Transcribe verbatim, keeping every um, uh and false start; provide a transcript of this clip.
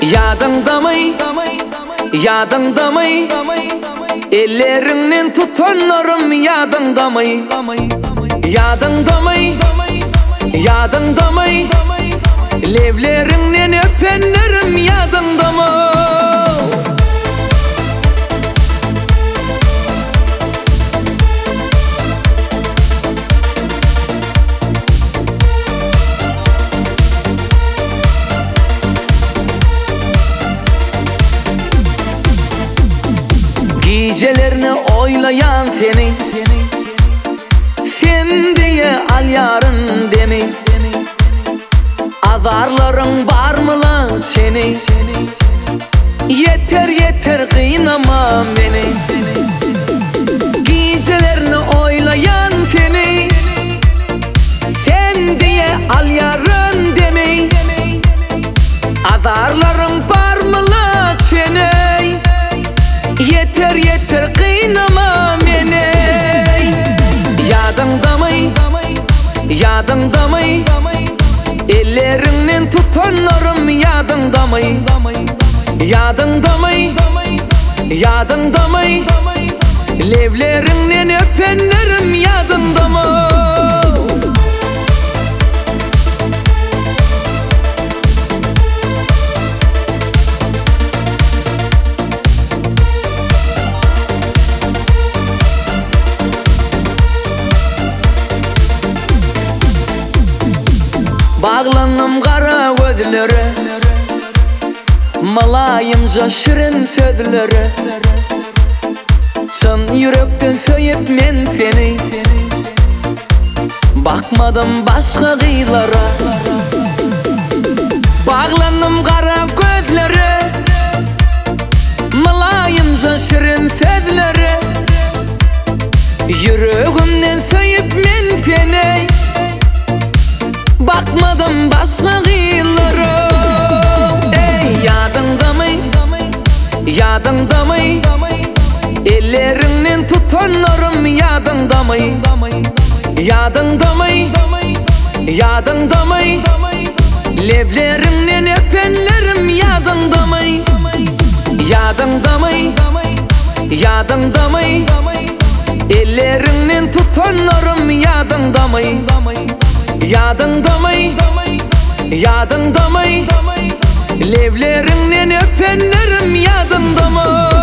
Yadında mı? Yadında mı? Ellerinden tutanlarım yadında mı? Yadında mı? Yadında mı? Levlerinden öpenlerim yadında mı? Gecelerini oylayan seni, sen diye al yarın demi. Azarların var mı lan seni? Yeter yeter kıynama beni. Gecelerini oylayan seni, sen diye al yarın demi. Azarların var mı lan seni? Yeter yeter kıynama beni. Yadında mı? Yadında mı? Ellerinden tutanlarım yadında mı? Yadında mı? Yadında mı? Levlerinden öpenlerim yadında mı? Bağlandım kara gözlere, malayımca şirin sözlere. Çın yürekten söyüp men seni, bakmadım başka kıyılara. Bağlandım kara gözlere, malayımca şirin sözlere. Yüreğimden söyüp men seni, bakmadım başka kıyılara. Ey yadında mı? Yadında mı? Ellerinden tutanlarım yadında mı? Yadında mı? Yadında mı? Levlerinden öpenlerim yadında mı? Yadında mı? Yadında mı? Ellerinden tutanlarım yadında mı? Yadında mı? Yadında mı? Levlerinden öpenlerim yadında mı?